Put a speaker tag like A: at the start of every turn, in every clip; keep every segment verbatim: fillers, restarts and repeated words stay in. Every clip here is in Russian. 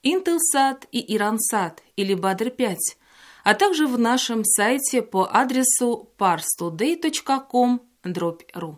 A: Intelsat и Iransat или Badr пять, а также в нашем сайте по адресу parstoday точка ком дробь ру.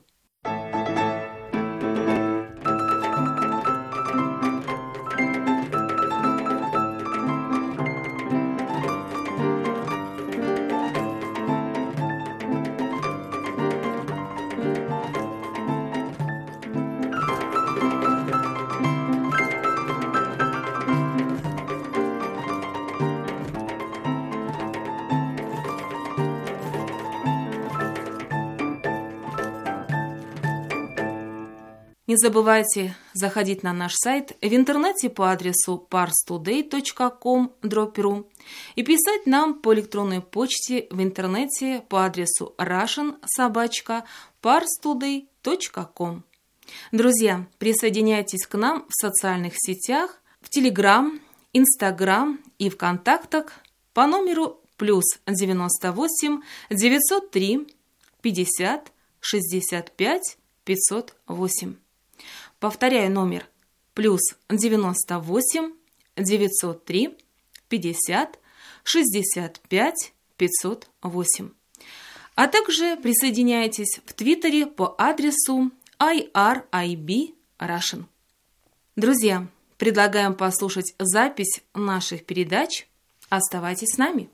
A: Не забывайте заходить на наш сайт в интернете по адресу parstoday точка ком дробь ру и писать нам по электронной почте в интернете по адресу russian собака parstoday точка ком. Друзья, присоединяйтесь к нам в социальных сетях, в Telegram, Instagram и ВКонтактах по номеру плюс девяносто восемь девятьсот три пятьдесят шестьдесят пять пятьсот восемь. Повторяю номер плюс девяносто восемь девятьсот три пятьдесят шестьдесят пять пятьсот восемь. А также присоединяйтесь в Твиттере по адресу ай ар ай би Russian. Друзья, предлагаем послушать запись наших передач. Оставайтесь с нами.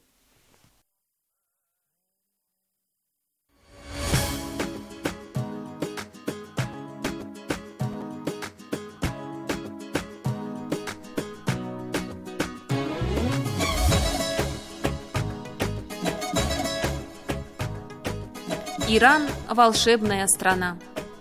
A: Иран – волшебная страна.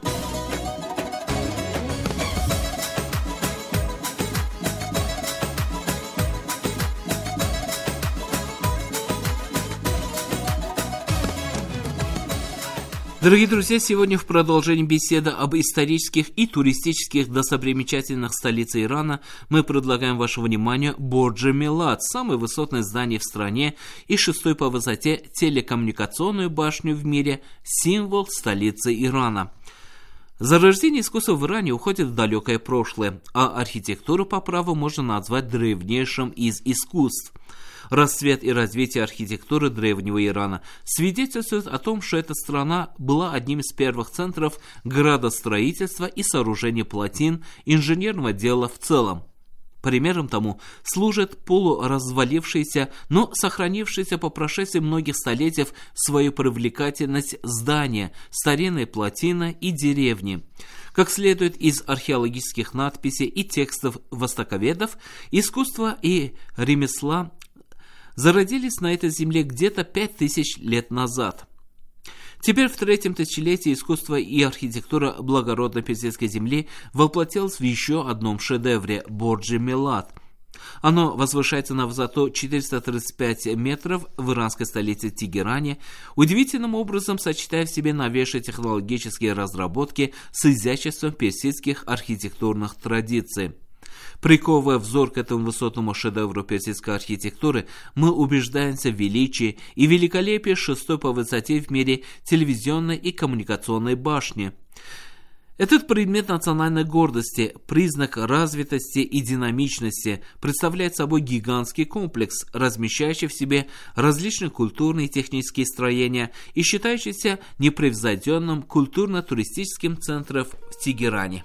B: Дорогие друзья, сегодня в продолжении беседы об исторических и туристических достопримечательностях столицы Ирана мы предлагаем вашему вниманию Бордж Милад, самое высотное здание в стране и шестой по высоте телекоммуникационную башню в мире, символ столицы Ирана. Зарождение искусства в Иране уходит в далекое прошлое, а архитектуру по праву можно назвать древнейшим из искусств. Расцвет и развитие архитектуры древнего Ирана свидетельствует о том, что эта страна была одним из первых центров градостроительства и сооружения плотин, инженерного дела в целом. Примером тому служит полуразвалившееся, но сохранившееся по прошествии многих столетий свою привлекательность здания, старинные плотины и деревни. Как следует из археологических надписей и текстов востоковедов, искусство и ремесла зародились на этой земле где-то пять тысяч лет назад. Теперь в третьем тысячелетии искусство и архитектура благородной персидской земли воплотилось в еще одном шедевре – Бордж Милад. Оно возвышается на высоту четыреста тридцать пять метров в иранской столице Тегеране, удивительным образом сочетая в себе новейшие технологические разработки с изяществом персидских архитектурных традиций. Приковывая взор к этому высотному шедевру персидской архитектуры, мы убеждаемся в величии и великолепии шестой по высоте в мире телевизионной и коммуникационной башни. Этот предмет национальной гордости, признак развитости и динамичности, представляет собой гигантский комплекс, размещающий в себе различные культурные и технические строения и считающийся непревзойденным культурно-туристическим центром в Тегеране.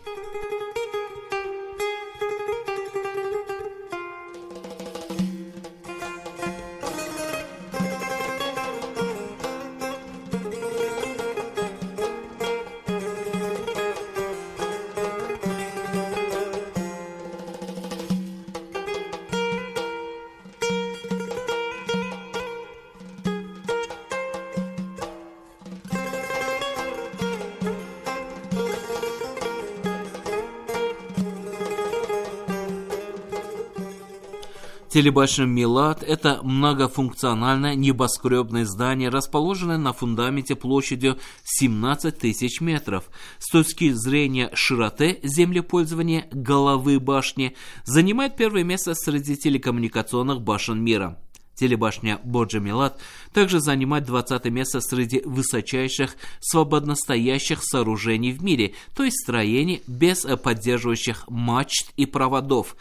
B: Телебашня Милад – это многофункциональное небоскребное здание, расположенное на фундаменте площадью семнадцать тысяч метров. С точки зрения широты землепользования головы башни занимает первое место среди телекоммуникационных башен мира. Телебашня Бордж Милад также занимает двадцатое место среди высочайших свободностоящих сооружений в мире, то есть строений без поддерживающих мачт и проводов.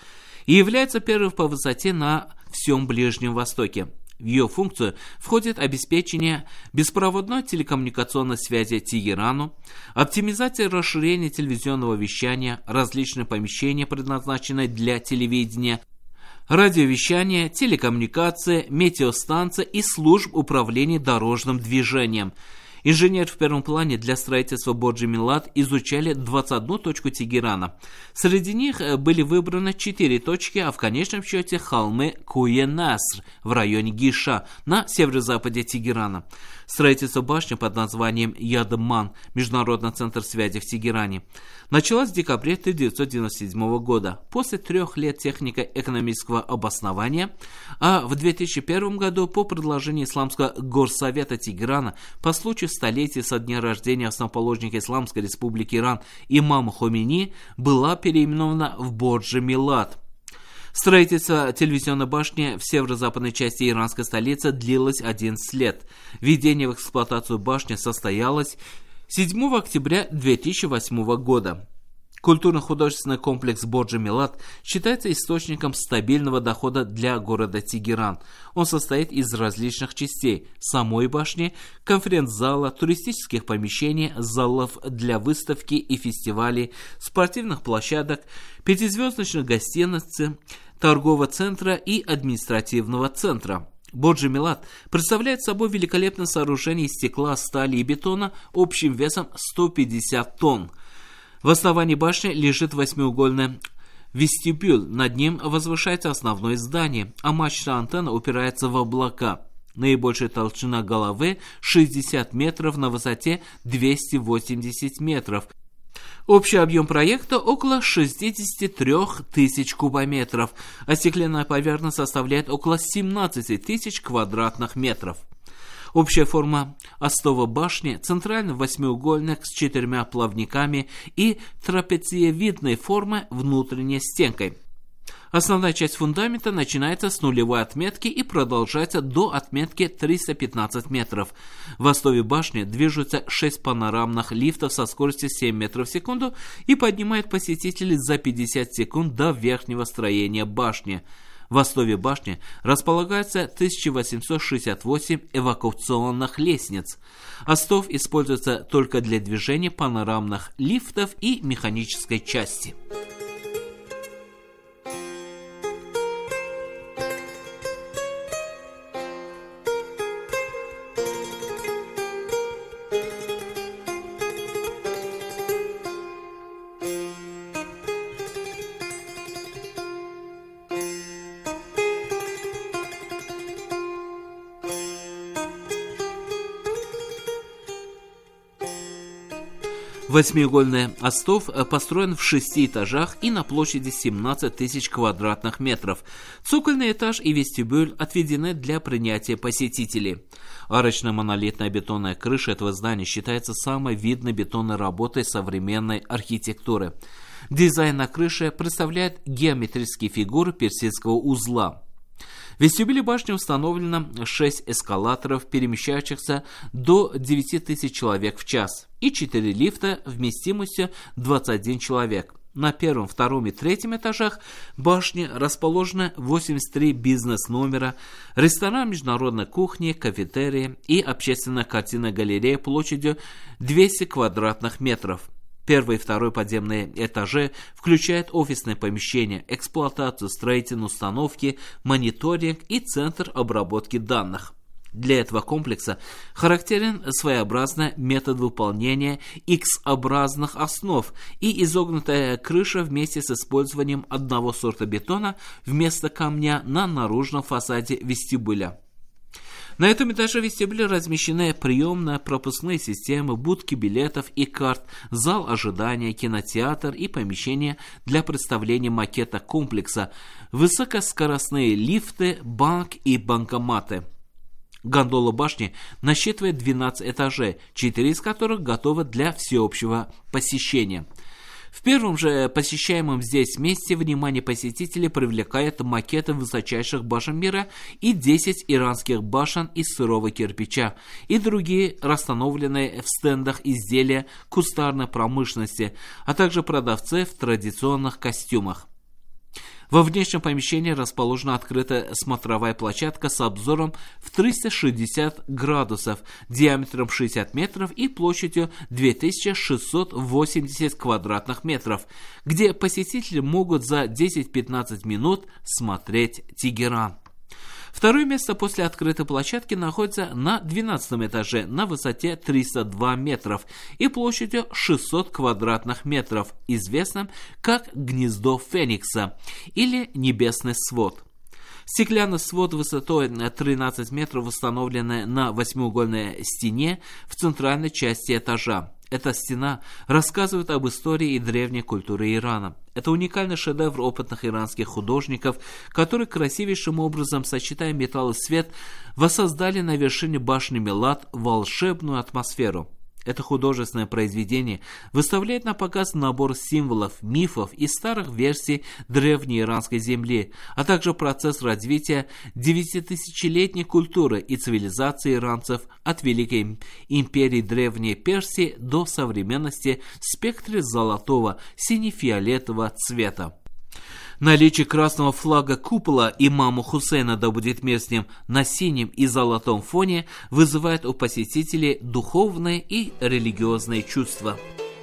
B: и является первой по высоте на всем Ближнем Востоке. В ее функцию входит обеспечение беспроводной телекоммуникационной связи Тегерану, оптимизация и расширение телевизионного вещания, различные помещения, предназначенные для телевидения, радиовещание, телекоммуникация, метеостанция и служб управления дорожным движением. Инженеры в первом плане для строительства Борджи Милат изучали двадцать одну точку Тегерана. Среди них были выбраны четыре точки, а в конечном счете холмы Куе-Наср в районе Гиша на северо-западе Тегерана. Строительство башни под названием Ядман, Международный центр связи в Тегеране, началось в декабре тысяча девятьсот девяносто седьмого года, после трех лет технико-экономического обоснования, а в две тысячи первом году по предложению Исламского горсовета Тегерана по случаю столетия со дня рождения основоположника Исламской республики Иран имама Хомейни была переименована в Борджи Милат. Строительство телевизионной башни в северо-западной части иранской столицы длилось одиннадцать лет. Введение в эксплуатацию башни состоялось седьмого октября две тысячи восьмого года. Культурно-художественный комплекс Борджи Милат считается источником стабильного дохода для города Тегеран. Он состоит из различных частей: самой башни, конференц-зала, туристических помещений, залов для выставки и фестивалей, спортивных площадок, пятизвездочных гостиниц, торгового центра и административного центра. Борджи Милат представляет собой великолепное сооружение из стекла, стали и бетона общим весом сто пятьдесят тонн. В основании башни лежит восьмиугольный вестибюль, над ним возвышается основное здание, а мачта антенна упирается в облака. Наибольшая толщина головы шестьдесят метров, на высоте двести восемьдесят метров. Общий объем проекта около шестьдесят три тысячи кубометров, а стеклянная поверхность составляет около семнадцать тысяч квадратных метров. Общая форма остова башни центральный восьмиугольник с четырьмя плавниками и трапециевидной формы внутренней стенкой. Основная часть фундамента начинается с нулевой отметки и продолжается до отметки триста пятнадцать метров. В остове башни движутся шесть панорамных лифтов со скоростью семь метров в секунду и поднимают посетителей за пятьдесят секунд до верхнего строения башни. В остове башни располагается тысяча восемьсот шестьдесят восемь эвакуационных лестниц. Остов используется только для движения панорамных лифтов и механической части. Восьмиугольный остов построен в шести этажах и на площади семнадцать тысяч квадратных метров. Цокольный этаж и вестибюль отведены для принятия посетителей. Арочная монолитная бетонная крыша этого здания считается самой видной бетонной работой современной архитектуры. Дизайн на крыше представляет геометрические фигуры персидского узла. В вестибюле башни установлено шесть эскалаторов, перемещающихся до девяти тысяч человек в час, и четыре лифта вместимостью двадцать один человек. На первом, втором и третьем этажах башни расположены восемьдесят три бизнес-номера, ресторан международной кухни, кафетерия и общественная картинная галерея площадью двести квадратных метров. Первый и второй подземные этажи включают офисные помещения, эксплуатацию строительной установки, мониторинг и центр обработки данных. Для этого комплекса характерен своеобразный метод выполнения X-образных основ и изогнутая крыша вместе с использованием одного сорта бетона вместо камня на наружном фасаде вестибюля. На этом этаже вестибюля размещены приемные пропускные системы, будки билетов и карт, зал ожидания, кинотеатр и помещение для представления макета комплекса, высокоскоростные лифты, банк и банкоматы. Гондола башни насчитывает двенадцать этажей, четыре из которых готовы для всеобщего посещения. В первом же посещаемом здесь месте внимание посетителей привлекает макеты высочайших башен мира и десять иранских башен из сырого кирпича и другие расстановленные в стендах изделия кустарной промышленности, а также продавцы в традиционных костюмах. Во внешнем помещении расположена открытая смотровая площадка с обзором в триста шестьдесят градусов, диаметром шестьдесят метров и площадью две тысячи шестьсот восемьдесят квадратных метров, где посетители могут за десять-пятнадцать минут смотреть Тегеран. Второе место после открытой площадки находится на двенадцатом этаже на высоте триста два метров и площадью шестьсот квадратных метров, известным как «Гнездо Феникса» или «Небесный свод». Стеклянный свод высотой тринадцать метров, установленный на восьмиугольной стене в центральной части этажа. Эта стена рассказывает об истории и древней культуре Ирана. Это уникальный шедевр опытных иранских художников, которые красивейшим образом, сочетая металл и свет, воссоздали на вершине башни Милад волшебную атмосферу. Это художественное произведение выставляет на показ набор символов, мифов и старых версий древней иранской земли, а также процесс развития девятитысячелетней культуры и цивилизации иранцев от Великой империи Древней Персии до современности в спектре золотого, сине-фиолетового цвета. Наличие красного флага купола имама Хусейна, да будет мир с ним, на синем и золотом фоне вызывает у посетителей духовные и религиозные чувства.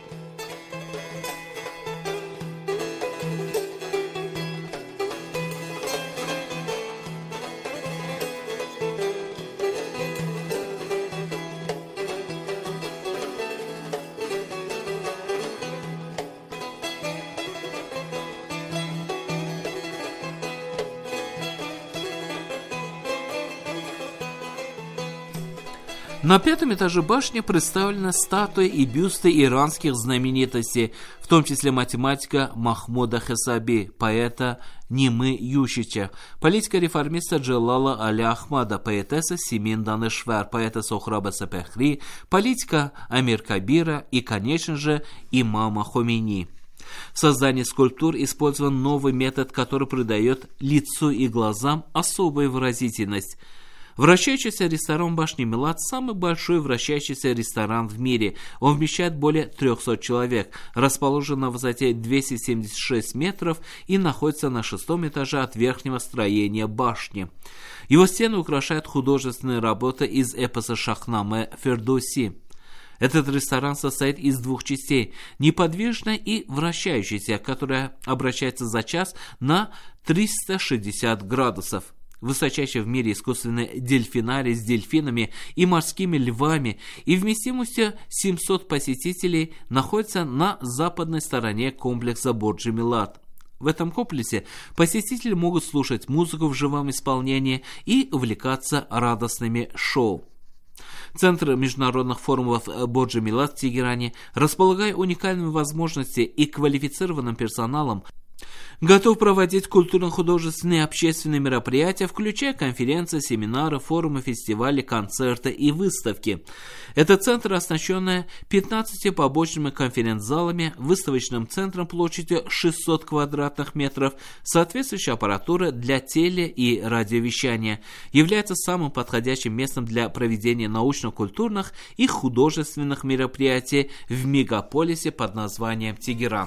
B: На пятом этаже башни представлены статуи и бюсты иранских знаменитостей, в том числе математика Махмуда Хесаби, поэта Нимы Ющича, политика-реформиста Джалала Али Ахмада, поэтесса Симин Данешвар, поэта Сохраба Сапехри, политика Амир Кабира и, конечно же, имама Хомейни. В создании скульптур использован новый метод, который придает лицу и глазам особую выразительность. Вращающийся ресторан башни Милад – самый большой вращающийся ресторан в мире. Он вмещает более трехсот человек, расположен на высоте двести семьдесят шесть метров и находится на шестом этаже от верхнего строения башни. Его стены украшают художественные работы из эпоса Шахнаме Фердоуси. Этот ресторан состоит из двух частей – неподвижной и вращающейся, которая обращается за час на триста шестьдесят градусов. Высочайший в мире искусственный дельфинарий с дельфинами и морскими львами и вместимостью семьсот посетителей находится на западной стороне комплекса Борджи Милад. В этом комплексе посетители могут слушать музыку в живом исполнении и увлекаться радостными шоу. Центр международных форумов Борджи Милад в Тегеране, располагая уникальными возможностями и квалифицированным персоналом, готов проводить культурно-художественные и общественные мероприятия, включая конференции, семинары, форумы, фестивали, концерты и выставки. Это центр, оснащенный пятнадцатью побочными конференц-залами, выставочным центром площадью шестьсот квадратных метров, соответствующей аппаратурой для теле- и радиовещания, является самым подходящим местом для проведения научно-культурных и художественных мероприятий в мегаполисе под названием Тегеран.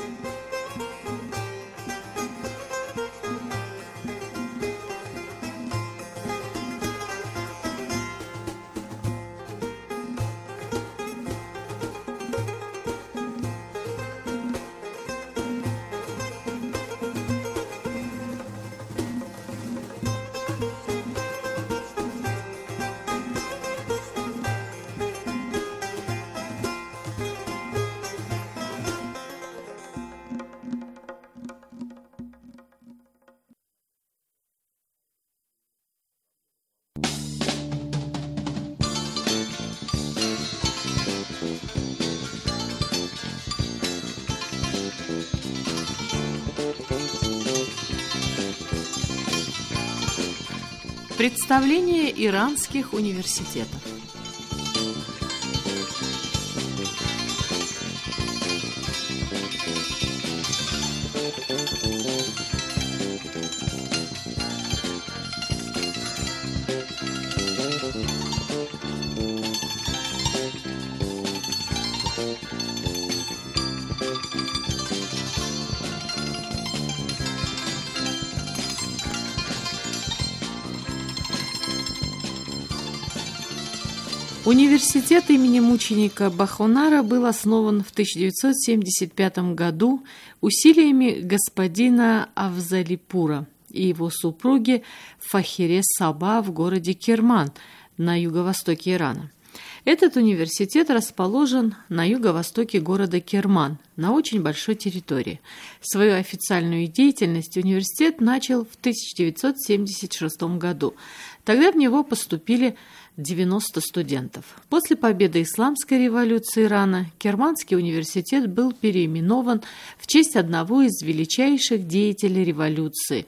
A: Представление иранских университетов.
C: Университет имени мученика Бахонара был основан в тысяча девятьсот семьдесят пятом году усилиями господина Авзалипура и его супруги Фахире Саба в городе Керман на юго-востоке Ирана. Этот университет расположен на юго-востоке города Керман, на очень большой территории. Свою официальную деятельность университет начал в тысяча девятьсот семьдесят шестом году. Тогда в него поступили девяносто студентов. После победы Исламской революции Ирана Керманский университет был переименован в честь одного из величайших деятелей революции,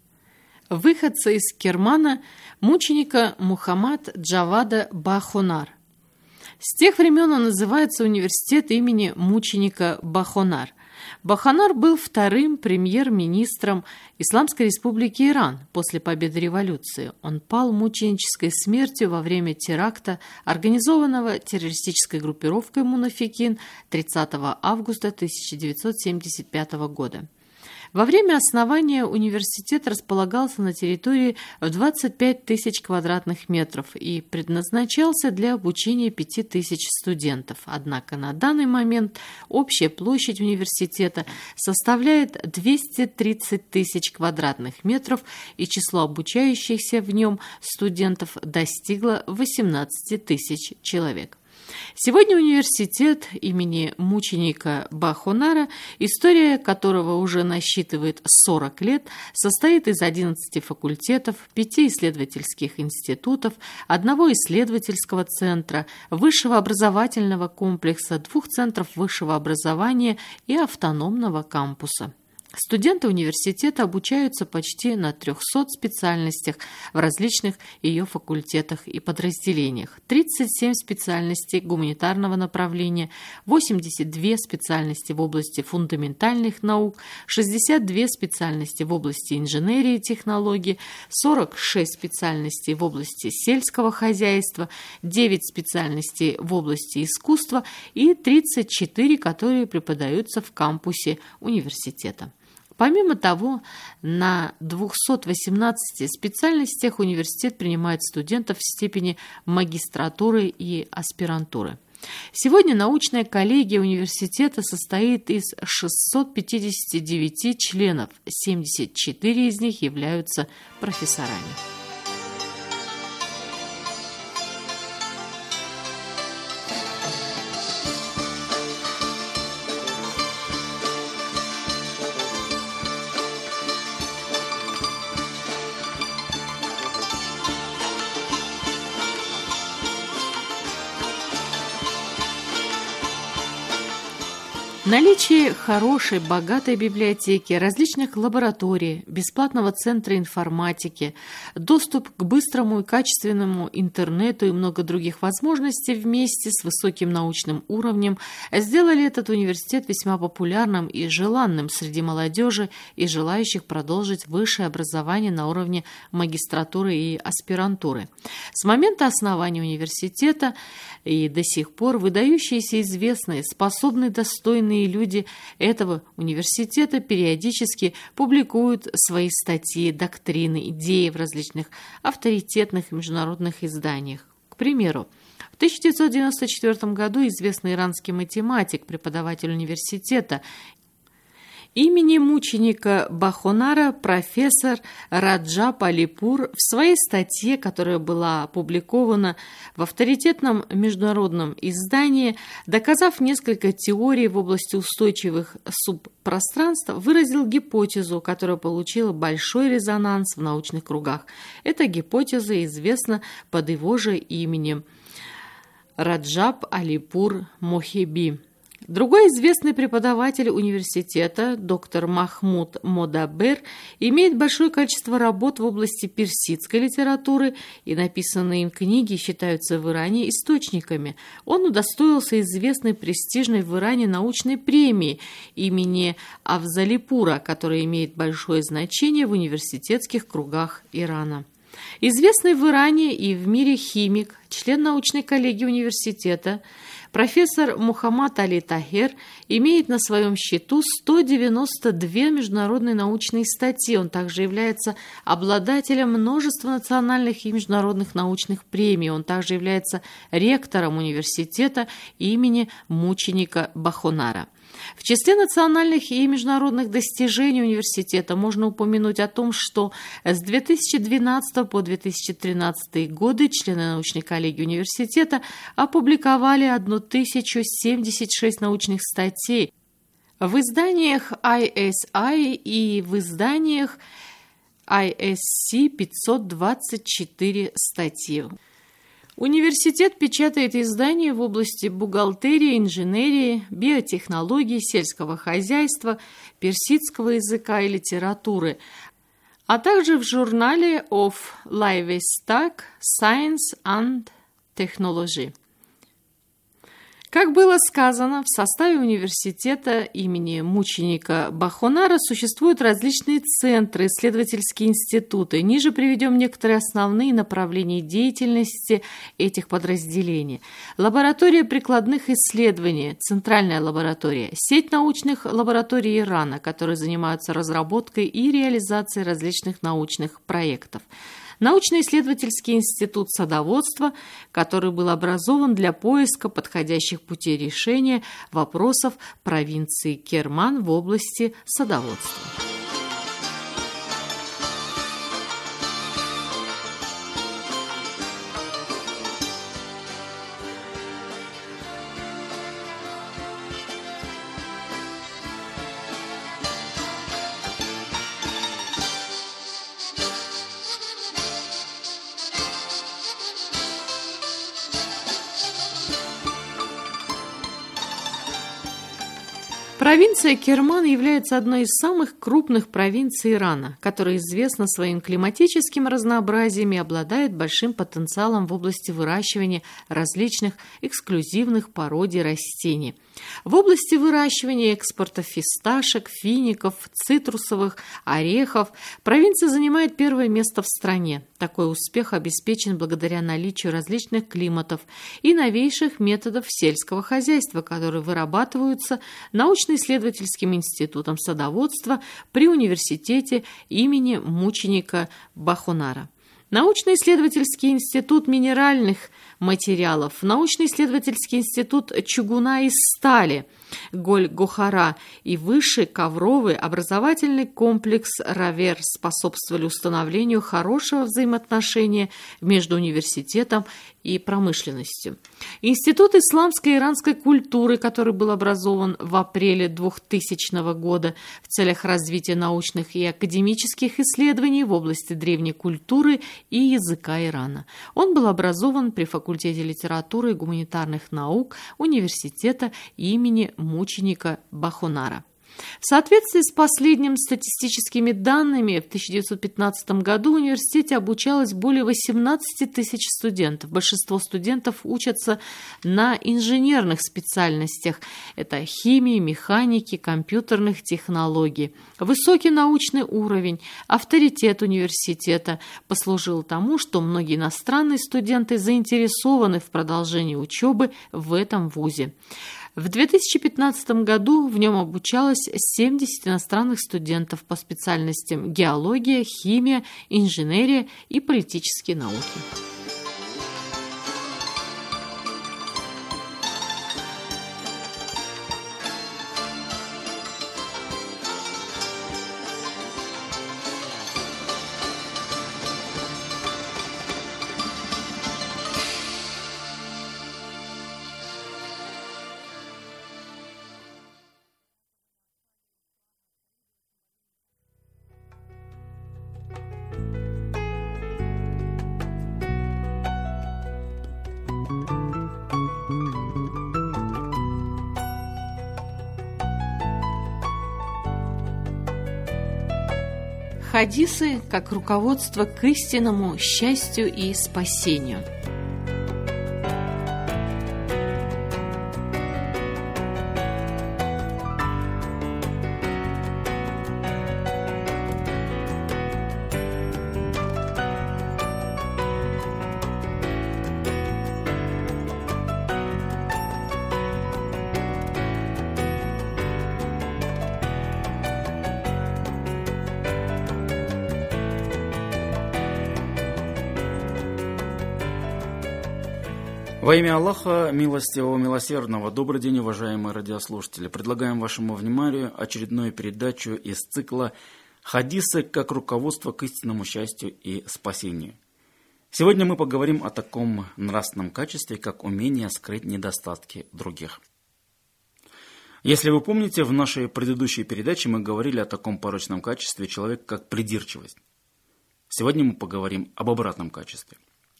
C: выходца из Кермана, мученика Мухаммад Джавада Бахонар. С тех времен он называется университет имени мученика Бахонар. Бахонар был вторым премьер-министром Исламской республики Иран после победы революции. Он пал мученической смертью во время теракта, организованного террористической группировкой «Мунафикин» тридцатого августа тысяча девятьсот семьдесят пятого года. Во время основания университет располагался на территории в двадцать пять тысяч квадратных метров и предназначался для обучения пяти тысяч студентов. Однако на данный момент общая площадь университета составляет двести тридцать тысяч квадратных метров, и число обучающихся в нем студентов достигло восемнадцати тысяч человек. Сегодня университет имени мученика Бахонара, история которого уже насчитывает сорок лет, состоит из одиннадцати факультетов, пяти исследовательских институтов, одного исследовательского центра, высшего образовательного комплекса, двух центров высшего образования и автономного кампуса. Студенты университета обучаются почти на трехсот специальностях в различных ее факультетах и подразделениях. тридцать семь специальностей гуманитарного направления, восемьдесят две специальности в области фундаментальных наук, шестьдесят две специальности в области инженерии и технологий, сорок шесть специальностей в области сельского хозяйства, девять специальностей в области искусства и тридцать четыре, которые преподаются в кампусе университета. Помимо того, на двухстах восемнадцати специальностях университет принимает студентов в степени магистратуры и аспирантуры. Сегодня научная коллегия университета состоит из шестисот пятидесяти девяти членов, семьдесят четыре из них являются профессорами. Наличие хорошей, богатой библиотеки, различных лабораторий, бесплатного центра информатики, доступ к быстрому и качественному интернету и много других возможностей вместе с высоким научным уровнем сделали этот университет весьма популярным и желанным среди молодежи и желающих продолжить высшее образование на уровне магистратуры и аспирантуры. С момента основания университета и до сих пор выдающиеся, известные, способные, достойные люди этого университета периодически публикуют свои статьи, доктрины, идеи в различных авторитетных международных изданиях. К примеру, в тысяча девятьсот девяносто четвёртом году известный иранский математик, преподаватель университета имени мученика Бахонара профессор Раджаб Алипур в своей статье, которая была опубликована в авторитетном международном издании, доказав несколько теорий в области устойчивых субпространств, выразил гипотезу, которая получила большой резонанс в научных кругах. Эта гипотеза известна под его же именем – Раджаб Алипур Мохеби. Другой известный преподаватель университета, доктор Махмуд Модабер, имеет большое количество работ в области персидской литературы, и написанные им книги считаются в Иране источниками. Он удостоился известной престижной в Иране научной премии имени Авзалипура, которая имеет большое значение в университетских кругах Ирана. Известный в Иране и в мире химик, член научной коллегии университета, Профессор Мухаммад Али Тахер имеет на своем счету сто девяносто две международные научные статьи. Он также является обладателем множества национальных и международных научных премий. Он также является ректором университета имени мученика Бахунара. В числе национальных и международных достижений университета можно упомянуть о том, что с две тысячи двенадцатого по две тысячи тринадцатый годы члены научной коллегии университета опубликовали тысячу семьдесят шесть научных статей в изданиях ай эс ай и в изданиях ай эс си пятьсот двадцать четыре статьи. Университет печатает издания в области бухгалтерии, инженерии, биотехнологий, сельского хозяйства, персидского языка и литературы, а также в журнале of Livestock, Science and Technology. Как было сказано, в составе университета имени мученика Бахунара существуют различные центры, исследовательские институты. Ниже приведем некоторые основные направления деятельности этих подразделений. Лаборатория прикладных исследований, центральная лаборатория, сеть научных лабораторий Ирана, которые занимаются разработкой и реализацией различных научных проектов. Научно-исследовательский институт садоводства, который был образован для поиска подходящих путей решения вопросов провинции Керман в области садоводства. Провинция Керман является одной из самых крупных провинций Ирана, которая известна своим климатическим разнообразием и обладает большим потенциалом в области выращивания различных эксклюзивных породий растений. В области выращивания и экспорта фисташек, фиников, цитрусовых, орехов провинция занимает первое место в стране. Такой успех обеспечен благодаря наличию различных климатов и новейших методов сельского хозяйства, которые вырабатываются научно-исследовательским институтом садоводства при университете имени мученика Бахунара. Научно-исследовательский институт минеральных материалов, научно-исследовательский институт чугуна и стали Голь-Гохара и высший ковровый образовательный комплекс Равер способствовали установлению хорошего взаимоотношения между университетом и промышленностью. Институт исламской и иранской культуры, который был образован в апреле двухтысячного года в целях развития научных и академических исследований в области древней культуры и языка Ирана. Он был образован при факультете литературы и гуманитарных наук университета имени мученика Бахунара. В соответствии с последними статистическими данными, в тысяча девятьсот пятнадцатом году в университете обучалось более восемнадцати тысяч студентов. Большинство студентов учатся на инженерных специальностях. Это химии, механики, компьютерных технологий. Высокий научный уровень, авторитет университета послужил тому, что многие иностранные студенты заинтересованы в продолжении учебы в этом вузе. В две тысячи пятнадцатом году в нем обучалось семьдесят иностранных студентов по специальностям геология, химия, инженерия и политические науки. Хадисы как руководство к истинному счастью и спасению.
D: Во имя Аллаха, милостивого, милосердного, добрый день, уважаемые радиослушатели. Предлагаем вашему вниманию очередную передачу из цикла «Хадисы как руководство к истинному счастью и спасению». Сегодня мы поговорим о таком нравственном качестве, как умение скрыть недостатки других. Если вы помните, в нашей предыдущей передаче мы говорили о таком порочном качестве человека, как придирчивость. Сегодня мы поговорим об обратном качестве.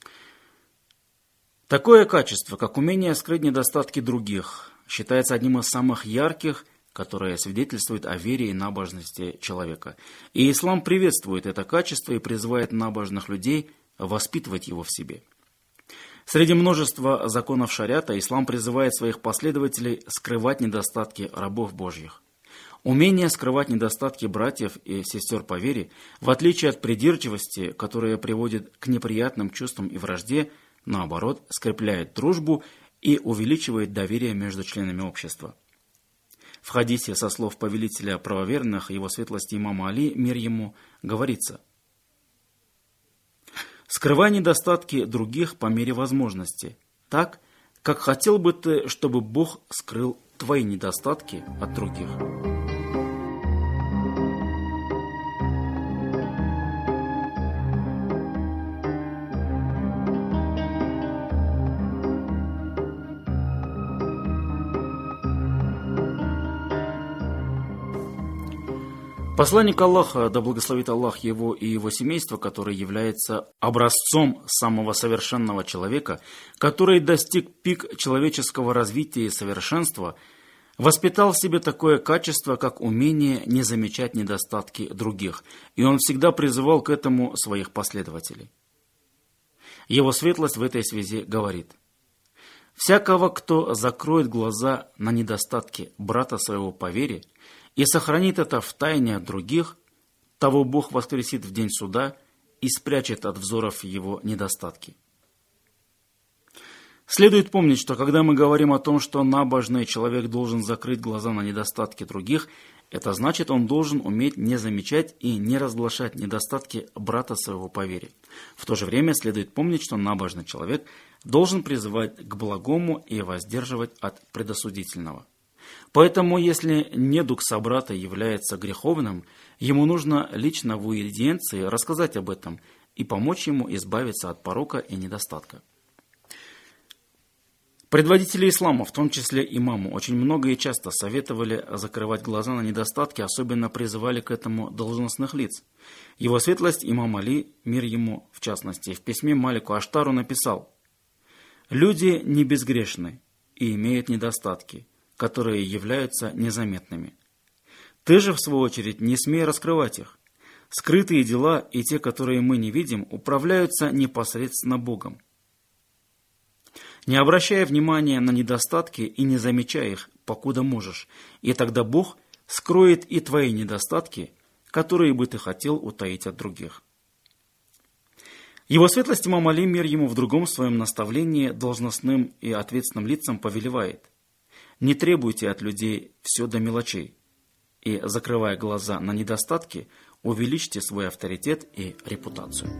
D: Такое качество, как умение скрыть недостатки других, считается одним из самых ярких, которое свидетельствует о вере и набожности человека. И ислам приветствует это качество и призывает набожных людей воспитывать его в себе. Среди множества законов шариата ислам призывает своих последователей скрывать недостатки рабов Божьих. Умение скрывать недостатки братьев и сестер по вере, в отличие от придирчивости, которая приводит к неприятным чувствам и вражде, наоборот, скрепляет дружбу и увеличивает доверие между членами общества. В хадисе со слов повелителя правоверных, его светлости имама Али, мир ему, говорится: «Скрывай недостатки других по мере возможности, так, как хотел бы ты, чтобы Бог скрыл твои недостатки от других». Посланник Аллаха, да благословит Аллах его и его семейство, который является образцом самого совершенного человека, который достиг пик человеческого развития и совершенства, воспитал в себе такое качество, как умение не замечать недостатки других, и он всегда призывал к этому своих последователей. Его светлость в этой связи говорит: «Всякого, кто закроет глаза на недостатки брата своего по вере и сохранит это в тайне от других, того Бог воскресит в день суда и спрячет от взоров его недостатки». Следует помнить, что когда мы говорим о том, что набожный человек должен закрыть глаза на недостатки других, это значит, он должен уметь не замечать и не разглашать недостатки брата своего по вере. В то же время следует помнить, что набожный человек должен призывать к благому и воздерживать от предосудительного. Поэтому, если недуг собрата является греховным, ему нужно лично в уидиенции рассказать об этом и помочь ему избавиться от порока и недостатка. Предводители ислама, в том числе имаму, очень много и часто советовали закрывать глаза на недостатки, особенно призывали к этому должностных лиц. Его светлость имам Али, мир ему в частности, в письме Малику Аштару написал: «Люди не безгрешны и имеют недостатки, которые являются незаметными. Ты же, в свою очередь, не смей раскрывать их. Скрытые дела и те, которые мы не видим, управляются непосредственно Богом. Не обращая внимания на недостатки и не замечая их, покуда можешь, и тогда Бог скроет и твои недостатки, которые бы ты хотел утаить от других». Его светлость имам Али, мир ему, в другом своем наставлении должностным и ответственным лицам повелевает: «Не требуйте от людей все до мелочей, и, закрывая глаза на недостатки, увеличьте свой авторитет и репутацию».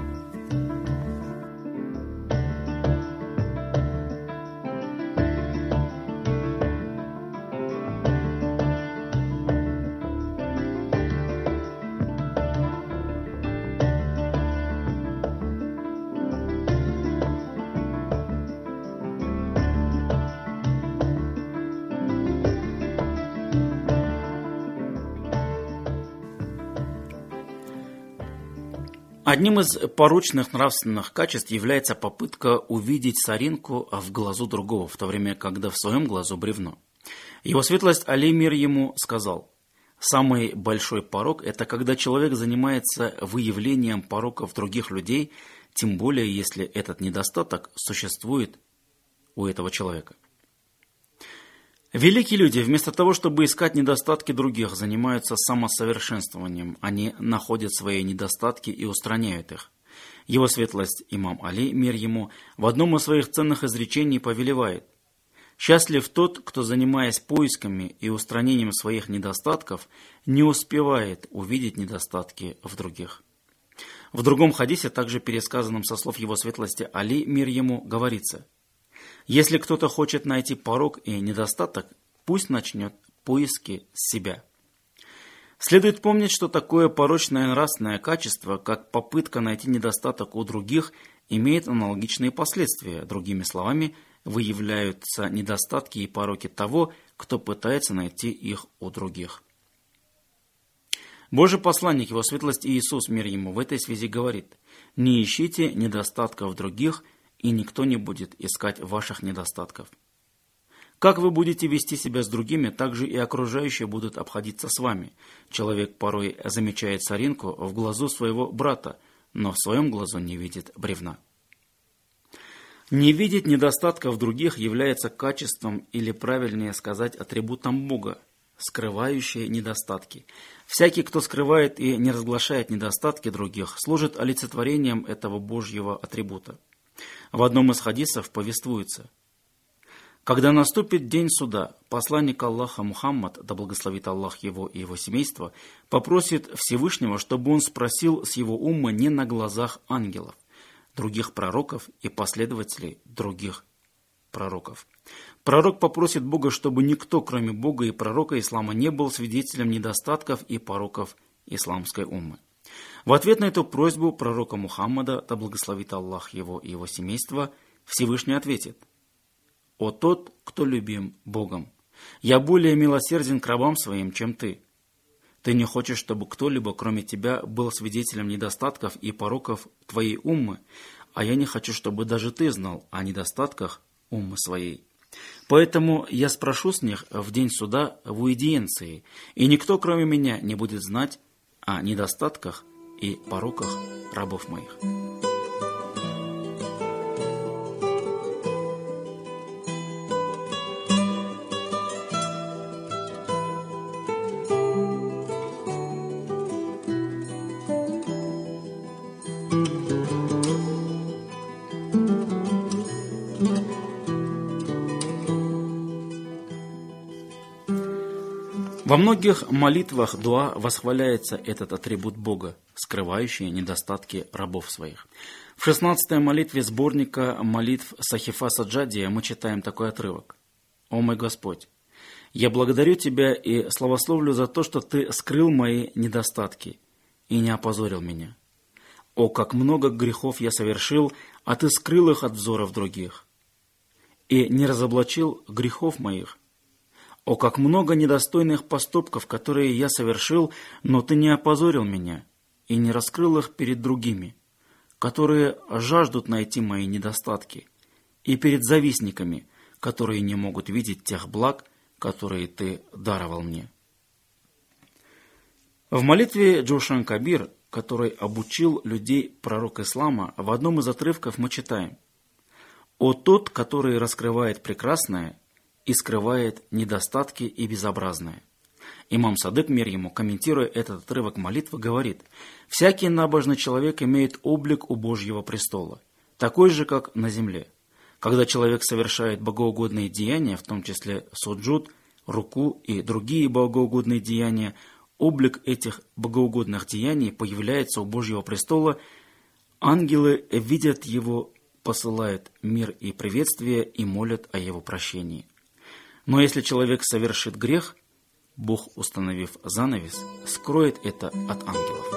D: Одним из порочных нравственных качеств является попытка увидеть соринку в глазу другого, в то время, когда в своем глазу бревно. Его светлость Али, мир ему, сказал: «Самый большой порок – это когда человек занимается выявлением пороков других людей, тем более, если этот недостаток существует у этого человека». Великие люди, вместо того, чтобы искать недостатки других, занимаются самосовершенствованием. Они находят свои недостатки и устраняют их. Его светлость имам Али, мир ему, в одном из своих ценных изречений повелевает: «Счастлив тот, кто, занимаясь поисками и устранением своих недостатков, не успевает увидеть недостатки в других». В другом хадисе, также пересказанном со слов его светлости Али, мир ему, говорится: Если кто-то хочет найти порок и недостаток, пусть начнет поиски с себя. Следует помнить, что такое порочное нравственное качество, как попытка найти недостаток у других, имеет аналогичные последствия. Другими словами, выявляются недостатки и пороки того, кто пытается найти их у других. Божий посланник, его светлость Иисус, мир ему, в этой связи говорит: «Не ищите недостатков других, и никто не будет искать ваших недостатков». Как вы будете вести себя с другими, так же и окружающие будут обходиться с вами. Человек порой замечает соринку в глазу своего брата, но в своем глазу не видит бревна. Не видеть недостатков других является качеством, или правильнее сказать, атрибутом Бога, скрывающие недостатки. Всякий, кто скрывает и не разглашает недостатки других, служит олицетворением этого Божьего атрибута. В одном из хадисов повествуется: когда наступит день суда, посланник Аллаха Мухаммад, да благословит Аллах его и его семейство, попросит Всевышнего, чтобы он спросил с его умма не на глазах ангелов, других пророков и последователей других пророков. Пророк попросит Бога, чтобы никто, кроме Бога и пророка ислама, не был свидетелем недостатков и пороков исламской уммы. В ответ на эту просьбу пророка Мухаммада, да благословит Аллах его и его семейство, Всевышний ответит: «О тот, кто любим Богом, я более милосерден к рабам своим, чем ты. Ты не хочешь, чтобы кто-либо, кроме тебя, был свидетелем недостатков и пороков твоей уммы, а я не хочу, чтобы даже ты знал о недостатках уммы своей. Поэтому я спрошу с них в день суда в уидиенции, и никто, кроме меня, не будет знать о недостатках и пороках рабов моих». Во многих молитвах дуа восхваляется этот атрибут Бога, скрывающий недостатки рабов своих. В шестнадцатой молитве сборника молитв Сахифа Саджадия мы читаем такой отрывок: «О мой Господь, я благодарю Тебя и славословлю за то, что Ты скрыл мои недостатки и не опозорил меня. О, как много грехов я совершил, а Ты скрыл их от взоров других, и не разоблачил грехов моих. О, как много недостойных поступков, которые я совершил, но Ты не опозорил меня и не раскрыл их перед другими, которые жаждут найти мои недостатки, и перед завистниками, которые не могут видеть тех благ, которые Ты даровал мне». В молитве Джошан Кабир, который обучил людей пророк ислама, в одном из отрывков мы читаем: «О тот, который раскрывает прекрасное и скрывает недостатки и безобразное». Имам Садык, мир ему, комментируя этот отрывок молитвы, говорит: «Всякий набожный человек имеет облик у Божьего престола, такой же, как на земле. Когда человек совершает богоугодные деяния, в том числе суджуд, руку и другие богоугодные деяния, облик этих богоугодных деяний появляется у Божьего престола, ангелы видят его, посылают мир и приветствие и молят о его прощении. Но если человек совершит грех, Бог, установив занавес, скроет это от ангелов».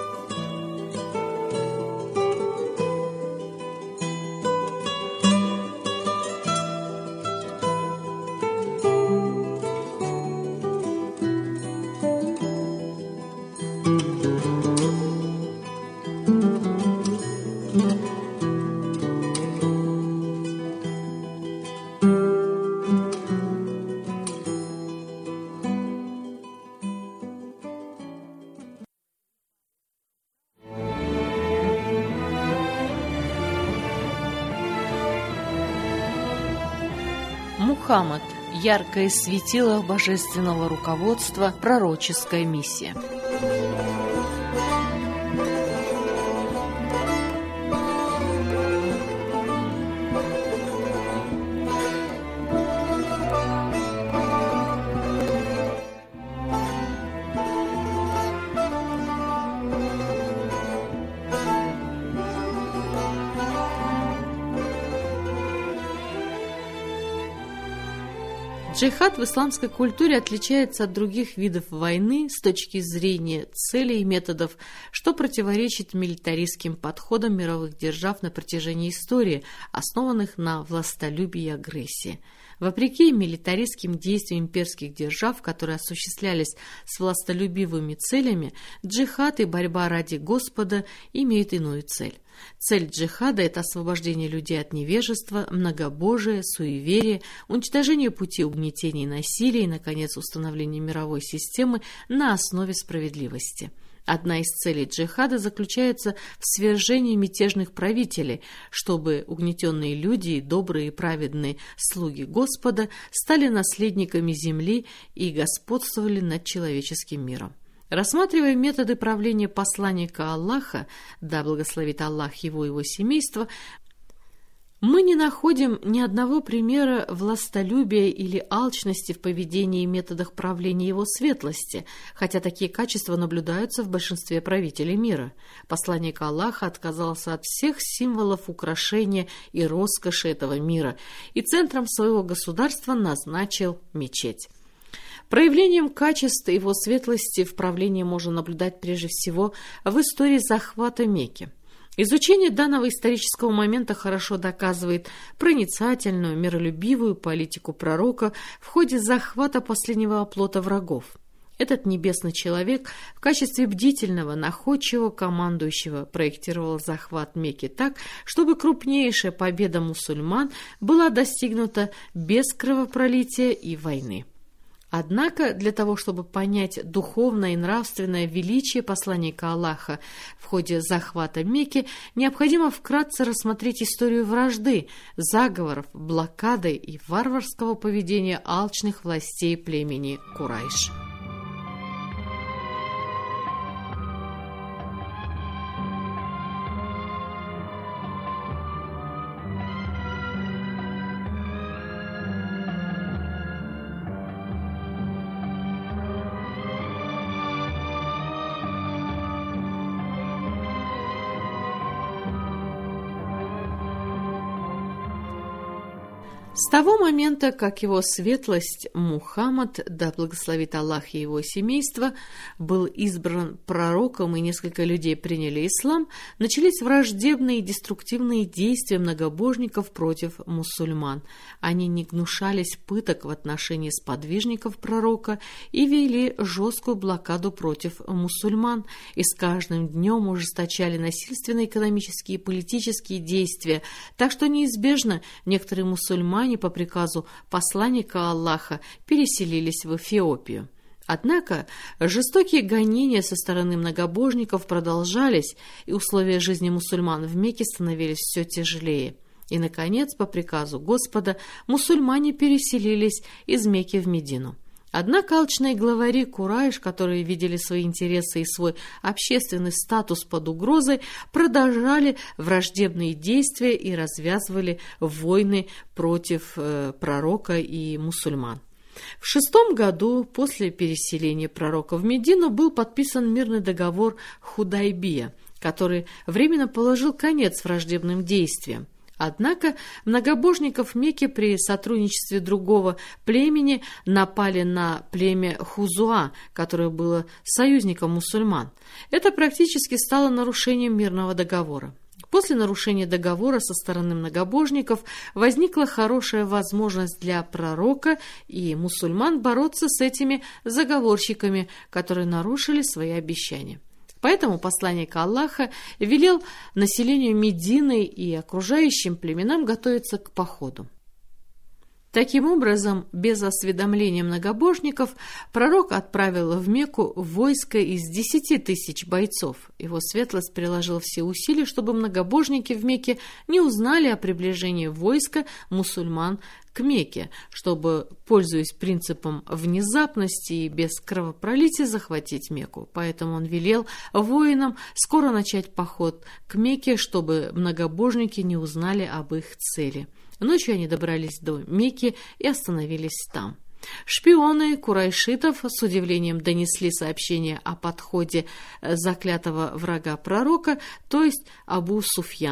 C: Мухаммад – яркое светило божественного руководства, пророческая миссия. Джихад в исламской культуре отличается от других видов войны с точки зрения целей и методов, что противоречит милитаристским подходам мировых держав на протяжении истории, основанных на властолюбии и агрессии. Вопреки милитаристским действиям имперских держав, которые осуществлялись с властолюбивыми целями, джихад и борьба ради Господа имеют иную цель. Цель джихада – это освобождение людей от невежества, многобожия, суеверия, уничтожение пути угнетения и насилия и, наконец, установление мировой системы на основе справедливости. Одна из целей джихада заключается в свержении мятежных правителей, чтобы угнетенные люди и добрые и праведные слуги Господа стали наследниками земли и господствовали над человеческим миром. Рассматривая методы правления посланника Аллаха, да благословит Аллах его и его семейство, мы не находим ни одного примера властолюбия или алчности в поведении и методах правления его светлости, хотя такие качества наблюдаются в большинстве правителей мира. Посланник Аллаха отказался от всех символов украшения и роскоши этого мира и центром своего государства назначил мечеть. Проявлением качеств его светлости в правлении можно наблюдать прежде всего в истории захвата Мекки. Изучение данного исторического момента хорошо доказывает проницательную, миролюбивую политику пророка в ходе захвата последнего оплота врагов. Этот небесный человек в качестве бдительного, находчивого командующего проектировал захват Мекки так, чтобы крупнейшая победа мусульман была достигнута без кровопролития и войны. Однако для того, чтобы понять духовное и нравственное величие посланника Аллаха в ходе захвата Мекки, необходимо вкратце рассмотреть историю вражды, заговоров, блокады и варварского поведения алчных властей племени Курайш. С того момента, как его светлость Мухаммад, да благословит Аллах и его семейство, был избран пророком и несколько людей приняли ислам, начались враждебные и деструктивные действия многобожников против мусульман. Они не гнушались пыток в отношении сподвижников пророка и вели жесткую блокаду против мусульман, и с каждым днем ужесточали насильственные экономические и политические действия, так что неизбежно некоторые мусульмане по приказу посланника Аллаха переселились в Эфиопию. Однако жестокие гонения со стороны многобожников продолжались, и условия жизни мусульман в Мекке становились все тяжелее. И, наконец, по приказу Господа, мусульмане переселились из Мекки в Медину. Однако алчные главари Курайш, которые видели свои интересы и свой общественный статус под угрозой, продолжали враждебные действия и развязывали войны против э, пророка и мусульман. В шестом году после переселения пророка в Медину был подписан мирный договор Худайбия, который временно положил конец враждебным действиям. Однако многобожников Мекки при сотрудничестве другого племени напали на племя Хузуа, которое было союзником мусульман. Это практически стало нарушением мирного договора. После нарушения договора со стороны многобожников возникла хорошая возможность для пророка и мусульман бороться с этими заговорщиками, которые нарушили свои обещания. Поэтому посланник Аллаха велел населению Медины и окружающим племенам готовиться к походу. Таким образом, без осведомления многобожников, пророк отправил в Мекку войско из десяти тысяч бойцов. Его светлость приложил все усилия, чтобы многобожники в Мекке не узнали о приближении войска мусульман к Мекке, чтобы, пользуясь принципом внезапности и без кровопролития, захватить Мекку. Поэтому он велел воинам скоро начать поход к Мекке, чтобы многобожники не узнали об их цели. Ночью они добрались до Мекки и остановились там. Шпионы курайшитов с удивлением донесли сообщение о подходе заклятого врага пророка, то есть Абу Суфьяну.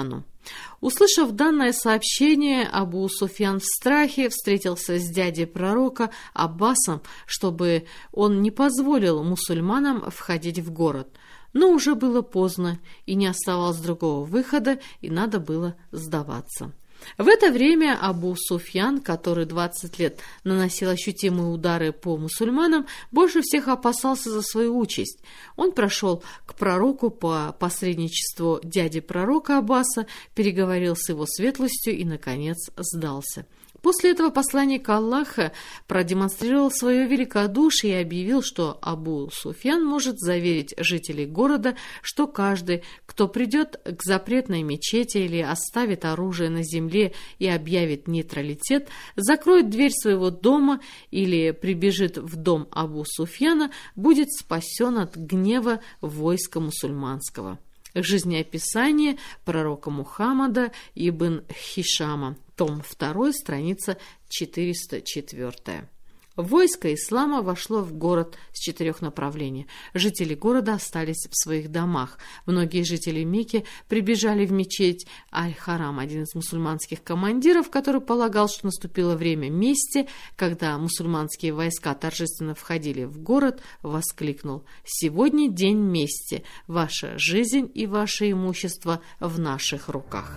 C: Услышав данное сообщение, Абу Суфьян в страхе встретился с дядей пророка Аббасом, чтобы он не позволил мусульманам входить в город. Но уже было поздно, и не оставалось другого выхода, и надо было сдаваться. В это время Абу Суфьян, который двадцать лет наносил ощутимые удары по мусульманам, больше всех опасался за свою участь. Он прошел к пророку по посредничеству дяди пророка Аббаса, переговорил с его светлостью и, наконец, сдался. После этого посланник Аллаха продемонстрировал свое великодушие и объявил, что Абу Суфьян может заверить жителей города, что каждый, кто придет к запретной мечети или оставит оружие на земле и объявит нейтралитет, закроет дверь своего дома или прибежит в дом Абу Суфьяна, будет спасен от гнева войска мусульманского. Жизнеописание пророка Мухаммада ибн Хишама, том два, страница четыреста четыре. Войско ислама вошло в город с четырех направлений. Жители города остались в своих домах. Многие жители Мекки прибежали в мечеть Аль-Харам. Один из мусульманских командиров, который полагал, что наступило время мести, когда мусульманские войска торжественно входили в город, воскликнул: «Сегодня день мести. Ваша жизнь и ваше имущество в наших руках».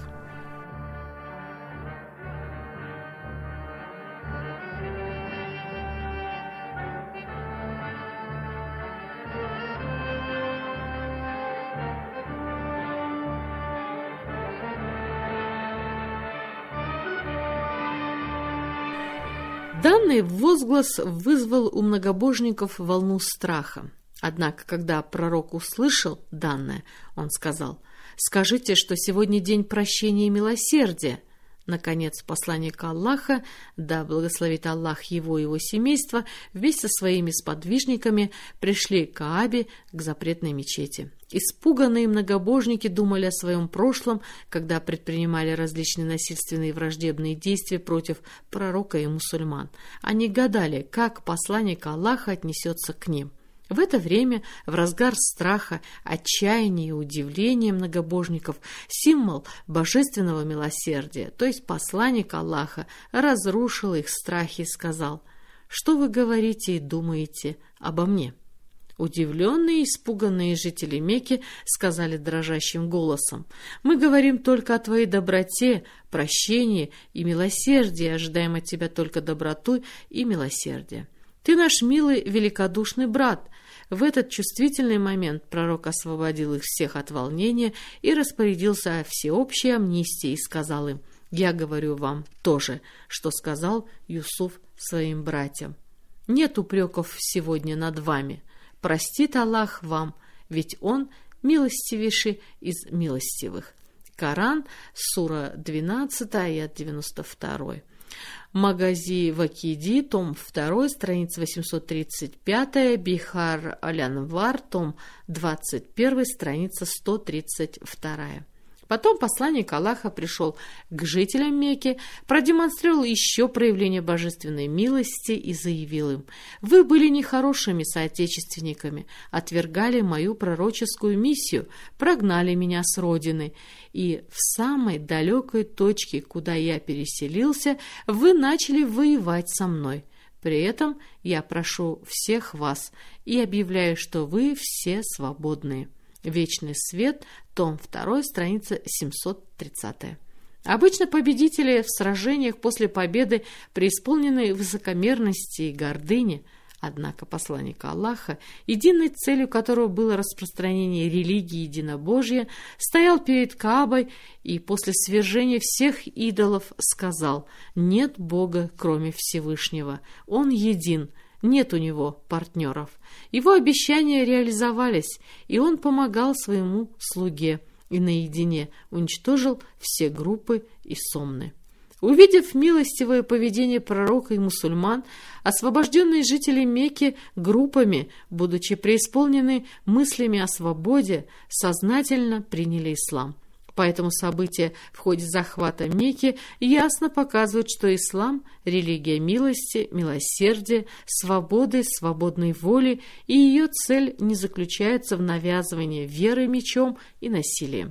C: Данный возглас вызвал у многобожников волну страха. Однако, когда пророк услышал данное, он сказал: «Скажите, что сегодня день прощения и милосердия». Наконец, посланник Аллаха, да благословит Аллах его и его семейство, вместе со своими сподвижниками пришли к Каабе, к запретной мечети. Испуганные многобожники думали о своем прошлом, когда предпринимали различные насильственные и враждебные действия против пророка и мусульман. Они гадали, как посланник Аллаха отнесется к ним. В это время, в разгар страха, отчаяния и удивления многобожников, символ божественного милосердия, то есть посланник Аллаха, разрушил их страхи и сказал: «Что вы говорите и думаете обо мне?» Удивленные и испуганные жители Мекки сказали дрожащим голосом: «Мы говорим только о твоей доброте, прощении и милосердии, ожидаем от тебя только доброту и милосердие. Ты наш милый великодушный брат». В этот чувствительный момент пророк освободил их всех от волнения и распорядился о всеобщей амнистии и сказал им: «Я говорю вам то же, что сказал Юсуф своим братьям. Нет упреков сегодня над вами. Простит Аллах вам, ведь Он милостивейший из милостивых». Коран, сура двенадцатая, аят девяносто два. Магази Вакиди, том два, страница восемьсот тридцать пять, Бихар Алянвар, том двадцать один, страница сто тридцать два. Потом посланник Аллаха пришел к жителям Мекки, продемонстрировал еще проявление божественной милости и заявил им: «Вы были нехорошими соотечественниками, отвергали мою пророческую миссию, прогнали меня с родины, и в самой далекой точке, куда я переселился, вы начали воевать со мной. При этом я прошу всех вас и объявляю, что вы все свободные». Вечный свет, том два, страница семьсот тридцать. Обычно победители в сражениях после победы преисполнены высокомерности и гордыни. Однако посланник Аллаха, единой целью которого было распространение религии единобожия, стоял перед Каабой и после свержения всех идолов сказал: «Нет Бога, кроме Всевышнего, Он един». Нет у него партнеров. Его обещания реализовались, и он помогал своему слуге и наедине уничтожил все группы и сомны. Увидев милостивое поведение пророка и мусульман, освобожденные жители Мекки группами, будучи преисполнены мыслями о свободе, сознательно приняли ислам. Поэтому события в ходе захвата Мекки ясно показывают, что ислам – религия милости, милосердия, свободы, свободной воли, и ее цель не заключается в навязывании веры мечом и насилием.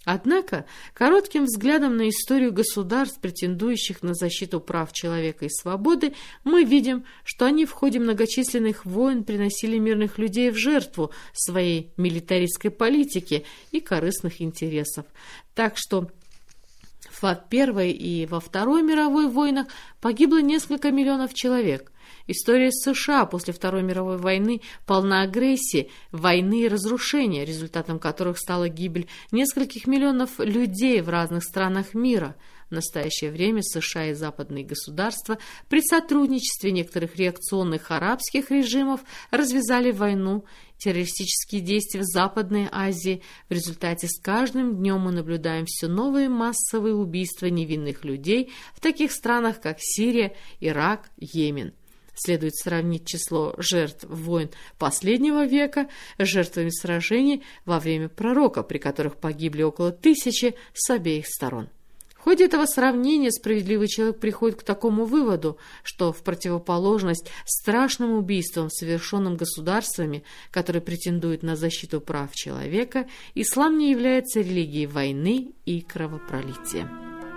C: Однако, коротким взглядом на историю государств, претендующих на защиту прав человека и свободы, мы видим, что они в ходе многочисленных войн приносили мирных людей в жертву своей милитаристской политики и корыстных интересов. Так что в Первой и во Второй мировой войнах погибло несколько миллионов человек. История США после Второй мировой войны полна агрессии, войны и разрушения, результатом которых стала гибель нескольких миллионов людей в разных странах мира. В настоящее время США и западные государства при сотрудничестве некоторых реакционных арабских режимов развязали войну, террористические действия в Западной Азии. В результате с каждым днем мы наблюдаем все новые массовые убийства невинных людей в таких странах, как Сирия, Ирак, Йемен. Следует сравнить число жертв войн последнего века с жертвами сражений во время пророка, при которых погибли около тысячи с обеих сторон. В ходе этого сравнения справедливый человек приходит к такому выводу, что в противоположность страшным убийствам, совершенным государствами, которые претендуют на защиту прав человека, ислам не является религией войны и кровопролития.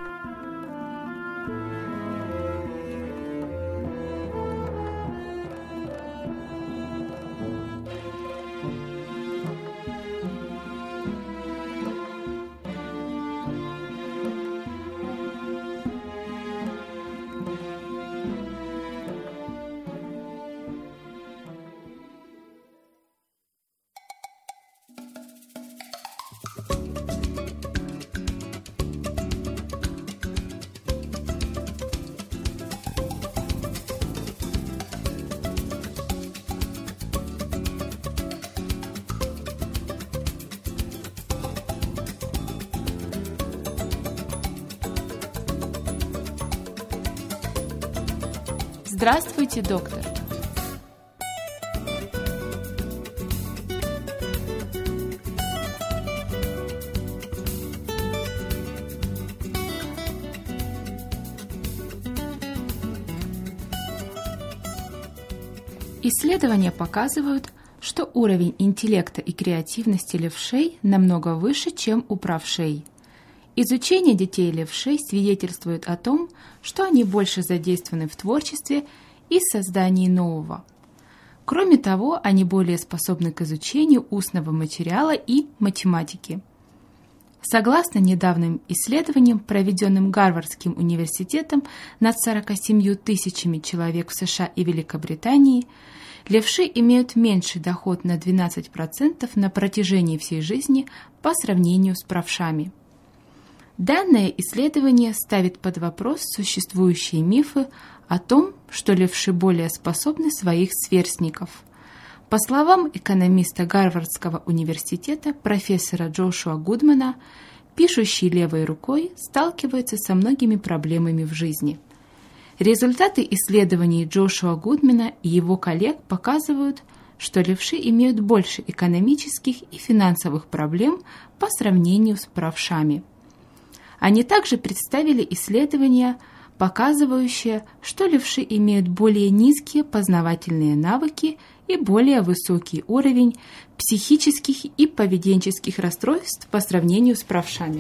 A: Здравствуйте, доктор. Исследования показывают, что уровень интеллекта и креативности левшей намного выше, чем у правшей. Изучение детей левшей свидетельствует о том, что они больше задействованы в творчестве и создании нового. Кроме того, они более способны к изучению устного материала и математики. Согласно недавним исследованиям, проведенным Гарвардским университетом над сорока семью тысячами человек в США и Великобритании, левши имеют меньший доход на двенадцать процентов на протяжении всей жизни по сравнению с правшами. Данное исследование ставит под вопрос существующие мифы о том, что левши более способны своих сверстников. По словам экономиста Гарвардского университета профессора Джошуа Гудмана, пишущий левой рукой сталкивается со многими проблемами в жизни. Результаты исследований Джошуа Гудмана и его коллег показывают, что левши имеют больше экономических и финансовых проблем по сравнению с правшами. Они также представили исследования, показывающие, что левши имеют более низкие познавательные навыки и более высокий уровень психических и поведенческих расстройств по сравнению с правшами.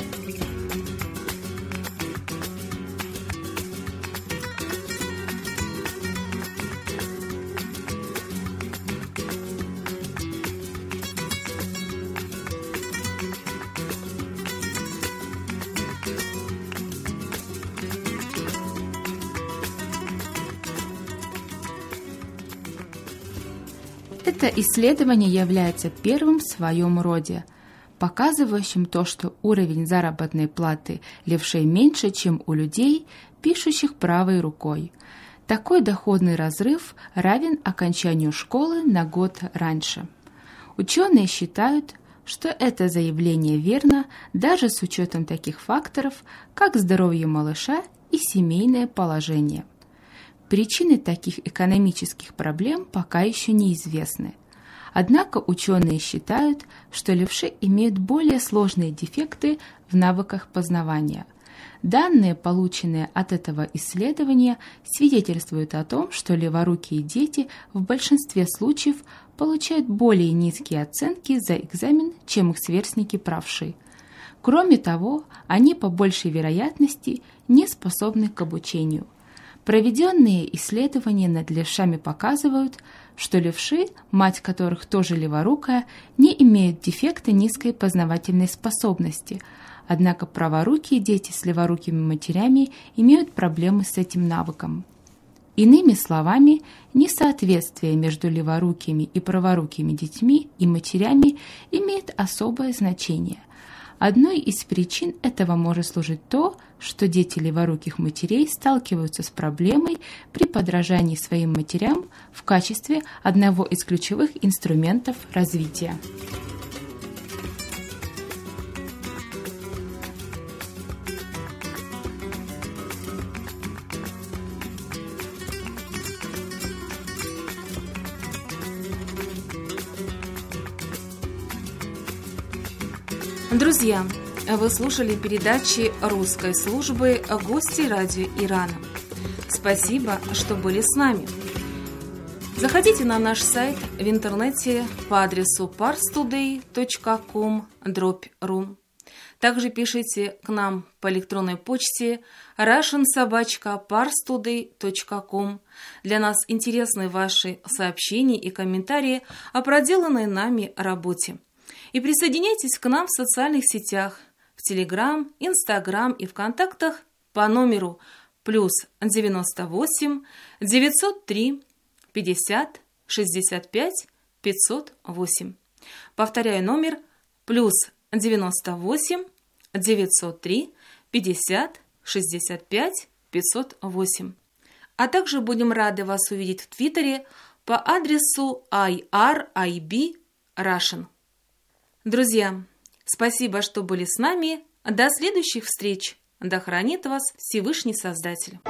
A: Это исследование является первым в своем роде, показывающим то, что уровень заработной платы левшей меньше, чем у людей, пишущих правой рукой. Такой доходный разрыв равен окончанию школы на год раньше. Ученые считают, что это заявление верно даже с учетом таких факторов, как здоровье малыша и семейное положение. Причины таких экономических проблем пока еще неизвестны. Однако ученые считают, что левши имеют более сложные дефекты в навыках познавания. Данные, полученные от этого исследования, свидетельствуют о том, что леворукие дети в большинстве случаев получают более низкие оценки за экзамен, чем их сверстники правши.
E: Кроме того, они по большей вероятности не способны к обучению. Проведенные исследования над левшами показывают, что левши, мать которых тоже леворукая, не имеют дефекта низкой познавательной способности, однако праворукие дети с леворукими матерями имеют проблемы с этим навыком. Иными словами, несоответствие между леворукими и праворукими детьми и матерями имеет особое значение. Одной из причин этого может служить то, что дети леворуких матерей сталкиваются с проблемой при подражании своим матерям в качестве одного из ключевых инструментов развития.
A: Друзья, вы слушали передачи русской службы «Гости радио Ирана». Спасибо, что были с нами. Заходите на наш сайт в интернете по адресу парстудей точка ком дробь ру. Также пишите к нам по электронной почте russian собака parstoday точка ком. Для нас интересны ваши сообщения и комментарии о проделанной нами работе. И присоединяйтесь к нам в социальных сетях, в Телеграм, Инстаграм и ВКонтактах по номеру плюс девяносто восемь девятьсот три пятьдесят шестьдесят пять пятьсот восемь. Повторяю номер плюс девяносто восемь девятьсот три пятьдесят шестьдесят пять пятьсот восемь. А также будем рады вас увидеть в Твиттере по адресу ай ар ай би Russian. Друзья, спасибо, что были с нами. До следующих встреч. Да хранит вас Всевышний Создатель.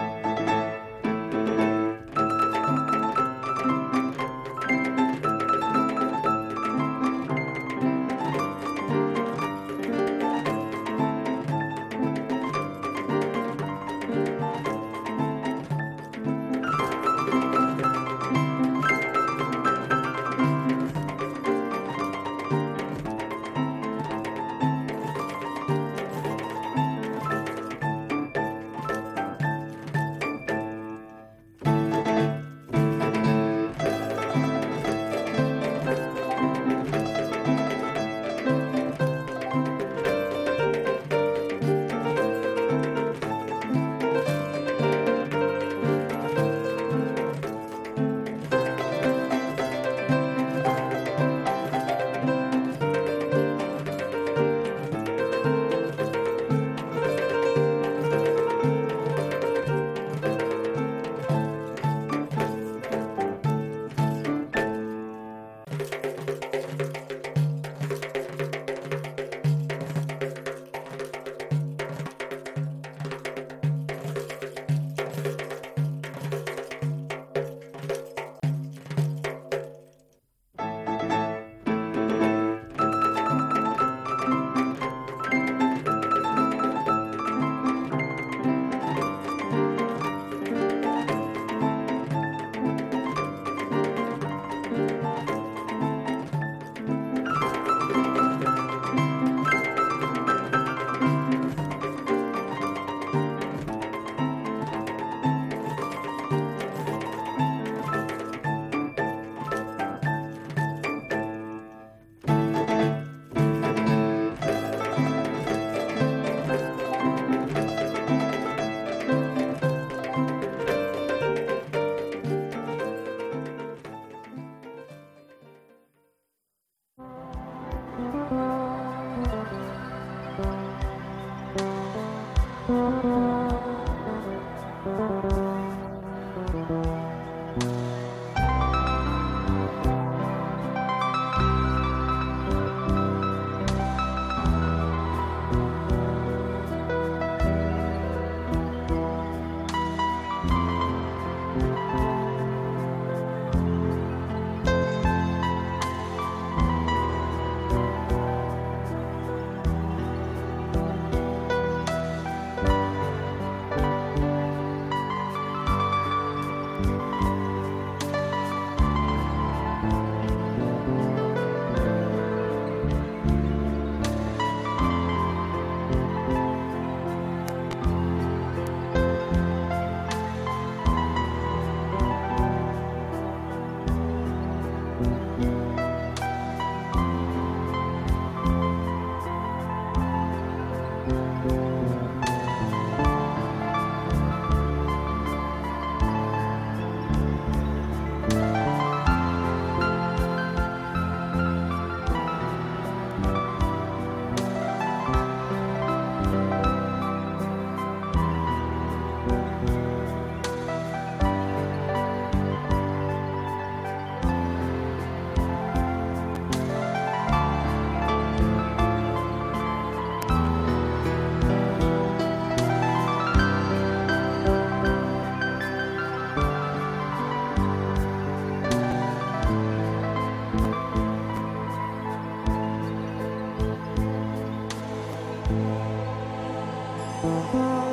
F: Thank you.